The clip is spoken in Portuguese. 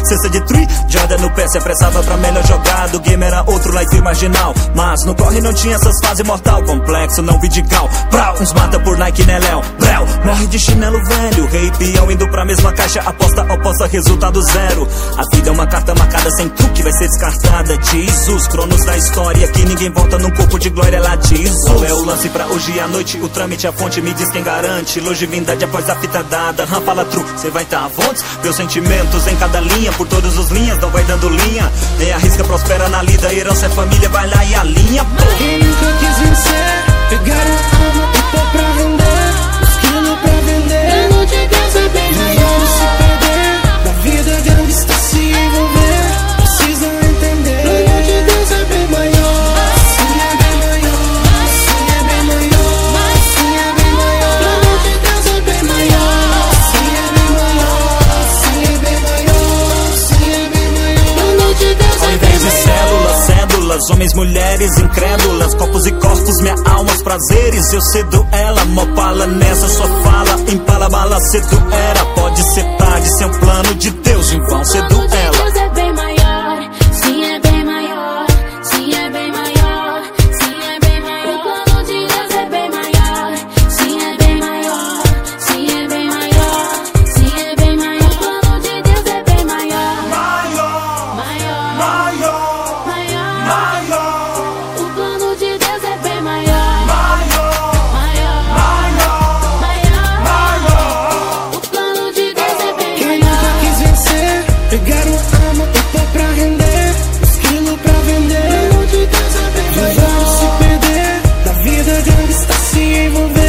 cesta de tri, Jordan no pé, se apressava pra melhor jogada. O game era outro, light marginal, mas no corre não tinha essas fases mortal. Complexo, não vidigal, brau, uns mata por Nike, né, Léo? Brau, morre de chinelo velho, rei peão indo pra mesma caixa, aposta oposta, resultado zero. A vida é uma carta marcada sem truque, vai ser descartada. Jesus, cronos da história, que ninguém volta num corpo de glória lá, Jesus. Qual é o lance pra hoje e à noite? O trâmite, a fonte, me diz quem garante longevidade após a fita dada. Fala true, cê vai tá avontes. Meus sentimentos em cada linha, por todas as linhas, não vai dando linha. Nem arrisca, prospera na lida, herança é família, vai lá e alinha. Quem nunca quis vencer, pegaram a alma e pôr pra vender, os quilos pra vender. Plano de Deus é bem maior. Se perder, da vida gangsta se envolver, precisam entender. Plano de Deus é bem maior. Sim, é bem maior. Sim, é bem maior. Sim, é bem maior. Plano de Deus é bem maior. Sim, é bem maior. Sim, é bem maior. Sim, é bem maior. Plano de Deus Ao é bem invés de maior. células, cédulas, homens, mulheres incrédulas, corpos e corpos, minha alma, os prazeres, eu cedo ela, mopala nessa sua fala, empala bala, cedo era, pode ser tarde, sem um plano de Deus, em vão cedo ela. O plano de Deus é bem maior, sim, é bem maior, sim, é bem maior, sim, é bem maior. O plano de Deus é bem maior, sim, é bem maior, sim, é bem maior, sim, é bem maior. O plano de Deus é bem maior, Maior, maior, maior, maior. maior, O plano de Deus é bem maior, maior, maior, maior, maior. maior. O plano de Deus é bem Quem nunca maior. quis vencer, pegaram a alma e pôr pra render, os quilos pra vender. Plano de Deus é bem maior. Se perder, da vida gangsta se envolver.